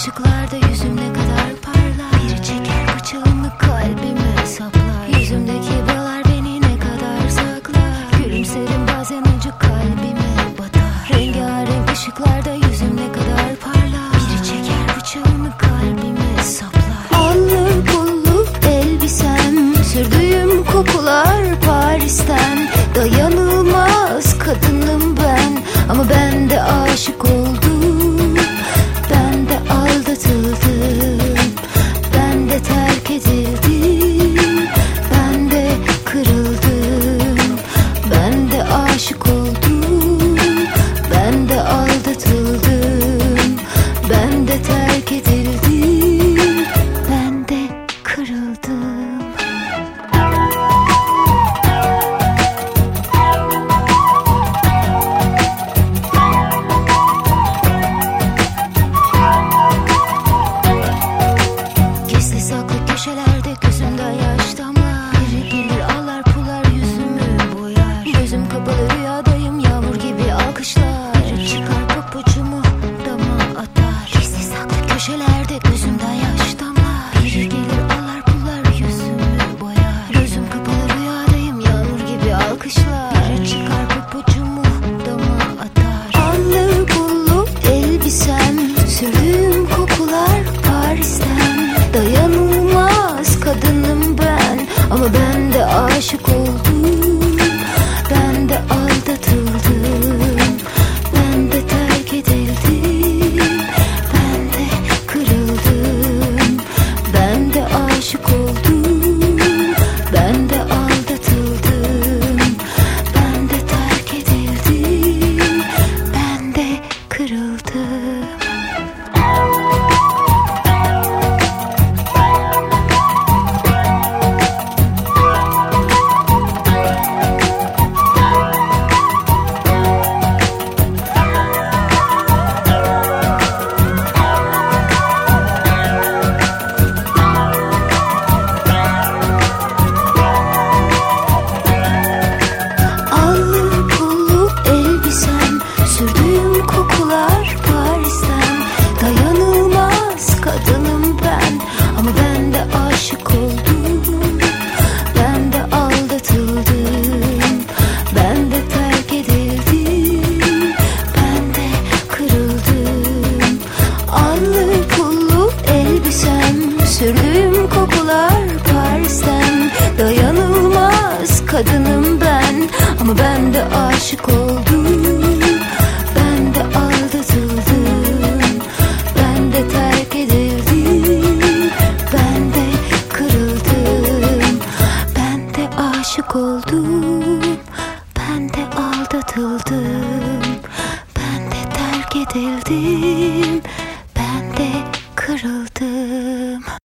ışıklarda yüzüm ne kadar parlar. Biri çeker bıçağını kalbime saplar. Yüzümdeki bağlar beni ne kadar saklar. Gülümserim bazen acı kalbime batar. Rengarenk ışıklarda yüzüm ne kadar parlar. Biri çeker bıçağını kalbime saplar. Allı pullu elbisem, sürdüğüm kokular Paris'ten. Dayanılmaz kadınım ben, ama ben de aşık oldum. Ben de aldatıldım, ben de terk edildim, ben de kırıldım, ben de aşık oldum, ben de aldatıldım, ben de terk edildim, ben de kırıldım. Köşelerde gözümden yaş damlar. Biri gelir ağlar pular yüzümü boyar. Gözüm kapalı rüyadayım, yağmur gibi alkışlar. Biri çıkar papucumu dama atar. Gizli saklı köşelerde gözümden yaş damlar. Biri gelir ağlar pular yüzümü boyar. Gözüm kapalı rüyadayım, yağmur gibi alkışlar. Biri çıkar papucumu dama atar. Allı pullu elbisem, sürdüğüm kokular Paris'ten. Dayanılmaz kadınım ben, ama ben de aşık oldum. Ben de aldatıldım, ben de terk edildim, ben de kırıldım, ben de aşık oldum, ben de aldatıldım, ben de terk edildim, ben de kırıldım. Sürdüğüm kokular Paris'ten. Dayanılmaz kadınım ben, ama ben de aşık oldum. Ben de aldatıldım, ben de terk edildim, ben de kırıldım. Allı pullu elbisem, sürdüğüm kokular Paris'ten. Dayanılmaz kadınım ben, ama ben de aşık oldum. Ben de aldatıldım, ben de terk edildim, ben de kırıldım, ben de aşık oldum, ben de aldatıldım, ben de terk edildim, ben de kırıldım.